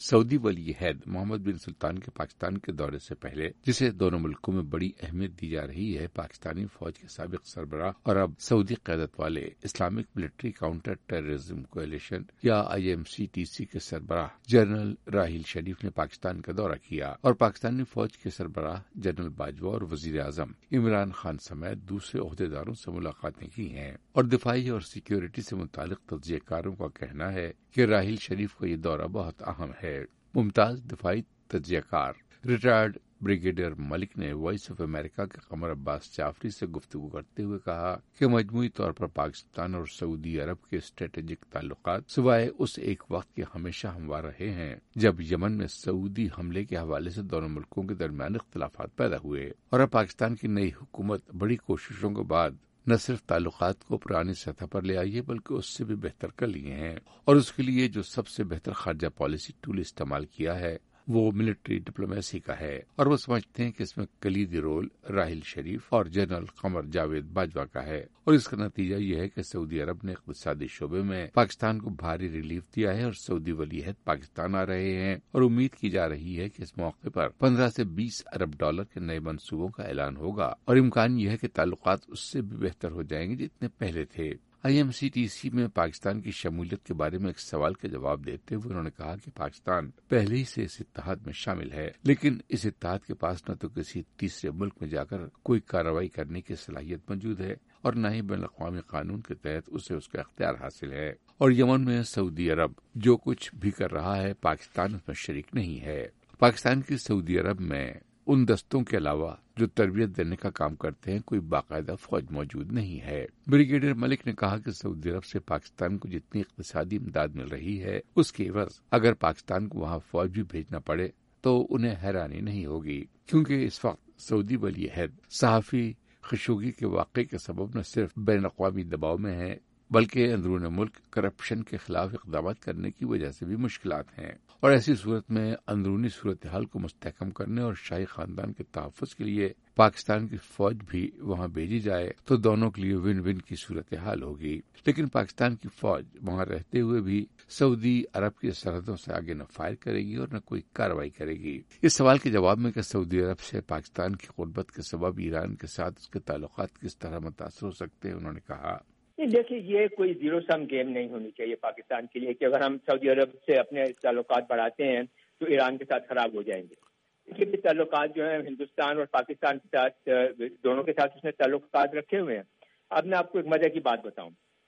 سعودی ولی عہد محمد بن سلطان کے پاکستان کے دورے سے پہلے، جسے دونوں ملکوں میں بڑی اہمیت دی جا رہی ہے، پاکستانی فوج کے سابق سربراہ اور اب سعودی قیادت والے Islamic military counter terrorism coalition یا IMCTC کے سربراہ جنرل راحیل شریف نے پاکستان کا دورہ کیا اور پاکستانی فوج کے سربراہ جنرل باجوہ اور وزیر اعظم عمران خان سمیت دوسرے عہدیداروں سے ملاقاتیں کی ہیں، اور دفاعی اور سیکیورٹی سے متعلق تجزیہ کاروں کا کہنا ہے کہ راحیل شریف کا یہ دورہ بہت اہم ہے۔ ممتاز دفاعی تجزیہ کار ریٹائرڈ بریگیڈیئر ملک نے وائس آف امریکہ کے قمر عباس جعفری سے گفتگو کرتے ہوئے کہا کہ مجموعی طور پر پاکستان اور سعودی عرب کے اسٹریٹجک تعلقات سوائے اس ایک وقت کے ہمیشہ ہموار رہے ہیں جب یمن میں سعودی حملے کے حوالے سے دونوں ملکوں کے درمیان اختلافات پیدا ہوئے، اور اب پاکستان کی نئی حکومت بڑی کوششوں کے بعد نہ صرف تعلقات کو پرانی سطح پر لے آئی ہے بلکہ اس سے بھی بہتر کر لیے ہیں، اور اس کے لیے جو سب سے بہتر خارجہ پالیسی ٹول استعمال کیا ہے وہ ملٹری ڈپلومیسی کا ہے، اور وہ سمجھتے ہیں کہ اس میں کلیدی رول راحیل شریف اور جنرل قمر جاوید باجوہ کا ہے، اور اس کا نتیجہ یہ ہے کہ سعودی عرب نے اقتصادی شعبے میں پاکستان کو بھاری ریلیف دیا ہے، اور سعودی ولی عہد پاکستان آ رہے ہیں، اور امید کی جا رہی ہے کہ اس موقع پر 15 سے 20 ارب ڈالر کے نئے منصوبوں کا اعلان ہوگا، اور امکان یہ ہے کہ تعلقات اس سے بھی بہتر ہو جائیں گے جتنے پہلے تھے۔ IMCTC میں پاکستان کی شمولیت کے بارے میں ایک سوال کا جواب دیتے ہوئے انہوں نے کہا کہ پاکستان پہلے ہی سے اس اتحاد میں شامل ہے، لیکن اس اتحاد کے پاس نہ تو کسی تیسرے ملک میں جا کر کوئی کارروائی کرنے کی صلاحیت موجود ہے اور نہ ہی بین الاقوامی قانون کے تحت اسے اس کا اختیار حاصل ہے، اور یمن میں سعودی عرب جو کچھ بھی کر رہا ہے پاکستان اس میں شریک نہیں ہے۔ پاکستان کی سعودی عرب میں ان دستوں کے علاوہ جو تربیت دینے کا کام کرتے ہیں کوئی باقاعدہ فوج موجود نہیں ہے۔ بریگیڈیئر ملک نے کہا کہ سعودی عرب سے پاکستان کو جتنی اقتصادی امداد مل رہی ہے اس کے عوض اگر پاکستان کو وہاں فوج بھی بھیجنا پڑے تو انہیں حیرانی نہیں ہوگی، کیونکہ اس وقت سعودی ولی عہد صحافی خشوگی کے واقعے کے سبب نہ صرف بین الاقوامی دباؤ میں ہے بلکہ اندرون ملک کرپشن کے خلاف اقدامات کرنے کی وجہ سے بھی مشکلات ہیں، اور ایسی صورت میں اندرونی صورتحال کو مستحکم کرنے اور شاہی خاندان کے تحفظ کے لیے پاکستان کی فوج بھی وہاں بھیجی جائے تو دونوں کے لیے ون ون کی صورتحال ہوگی، لیکن پاکستان کی فوج وہاں رہتے ہوئے بھی سعودی عرب کی سرحدوں سے آگے نہ فائر کرے گی اور نہ کوئی کارروائی کرے گی۔ اس سوال کے جواب میں کہ سعودی عرب سے پاکستان کی قربت کے سبب ایران کے ساتھ اس کے تعلقات کس طرح متاثر ہو سکتے ہیں، انہوں نے کہا دیکھیے یہ کوئی زیرو سم گیم نہیں ہونی چاہیے پاکستان کے لیے کہ اگر ہم سعودی عرب سے اپنے تعلقات بڑھاتے ہیں تو ایران کے ساتھ خراب ہو جائیں گے۔ یہ بھی تعلقات جو ہیں ہندوستان اور پاکستان کے ساتھ دونوں کے ساتھ اس نے تعلقات رکھے ہوئے ہیں۔ اب میں آپ کو ایک مزے کی بات بتاؤں،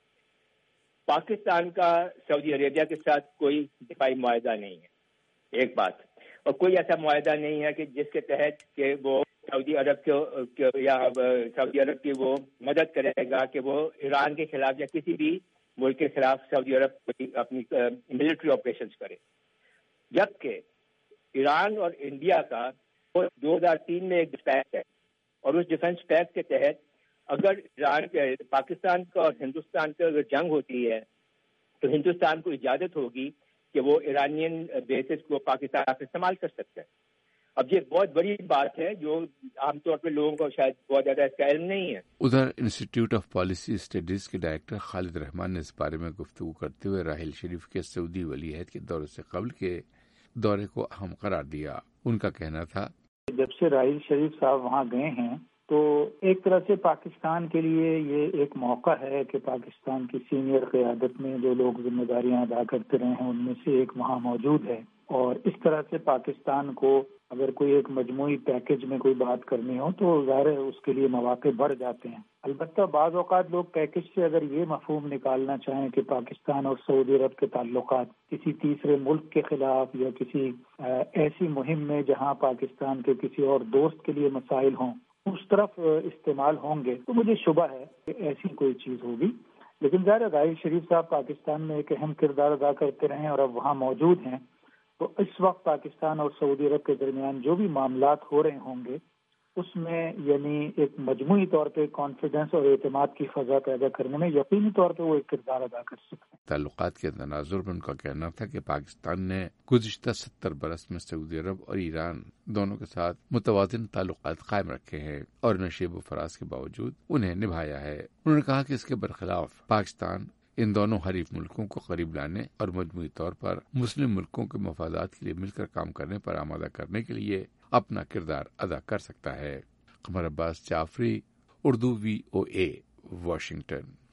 پاکستان کا سعودی عربیہ کے ساتھ کوئی دفاعی معاہدہ نہیں ہے، ایک بات، اور کوئی ایسا معاہدہ نہیں ہے کہ جس کے تحت کہ وہ سعودی عرب یا سعودی عرب کی وہ مدد کرے گا کہ وہ ایران کے خلاف یا کسی بھی ملک کے خلاف سعودی عرب اپنی ملٹری آپریشنز کرے، جبکہ ایران اور انڈیا کا 2003 میں ایک ڈیفینس ہے، اور اس ڈیفینس پیکٹ کے تحت اگر ایران پاکستان کا اور ہندوستان کا اگر جنگ ہوتی ہے تو ہندوستان کو اجازت ہوگی کہ وہ ایرانین بیسز کو پاکستان سے استعمال کر سکتا ہے۔ اب یہ بہت بڑی بات ہے جو عام طور پہ لوگوں کو شاید بہت زیادہ اس کا علم نہیں ہے۔ ادھر انسٹیٹیوٹ آف پالیسی اسٹڈیز کے ڈائریکٹر خالد رحمان نے اس بارے میں گفتگو کرتے ہوئے راحیل شریف کے سعودی ولی عہد کے دورے سے قبل کے دورے کو اہم قرار دیا۔ ان کا کہنا تھا جب سے راحیل شریف صاحب وہاں گئے ہیں تو ایک طرح سے پاکستان کے لیے یہ ایک موقع ہے کہ پاکستان کی سینئر قیادت میں جو لوگ ذمہ داریاں ادا کرتے رہے ہیں ان میں سے ایک وہاں موجود ہے، اور اس طرح سے پاکستان کو اگر کوئی ایک مجموعی پیکج میں کوئی بات کرنی ہو تو ظاہر ہے اس کے لیے مواقع بڑھ جاتے ہیں۔ البتہ بعض اوقات لوگ پیکج سے اگر یہ مفہوم نکالنا چاہیں کہ پاکستان اور سعودی عرب کے تعلقات کسی تیسرے ملک کے خلاف یا کسی ایسی مہم میں جہاں پاکستان کے کسی اور دوست کے لیے مسائل ہوں اس طرف استعمال ہوں گے تو مجھے شبہ ہے کہ ایسی کوئی چیز ہوگی، لیکن ظاہر راحیل شریف صاحب پاکستان میں ایک اہم کردار ادا کرتے رہے اور اب وہاں موجود ہیں، تو اس وقت پاکستان اور سعودی عرب کے درمیان جو بھی معاملات ہو رہے ہوں گے اس میں یعنی ایک مجموعی طور پہ کانفیڈنس اور اعتماد کی فضا پیدا کرنے میں یقینی طور پہ وہ ایک کردار ادا کر سکتے ہیں۔ تعلقات کے تناظر میں ان کا کہنا تھا کہ پاکستان نے گزشتہ 70 برس میں سعودی عرب اور ایران دونوں کے ساتھ متوازن تعلقات قائم رکھے ہیں اور نشیب و فراز کے باوجود انہیں نبھایا ہے۔ انہوں نے کہا کہ اس کے برخلاف پاکستان ان دونوں حریف ملکوں کو قریب لانے اور مجموعی طور پر مسلم ملکوں کے مفادات کے لیے مل کر کام کرنے پر آمادہ کرنے کے لیے اپنا کردار ادا کر سکتا ہے۔ Qamar Abbas Jafri, Urdu VOA، Washington.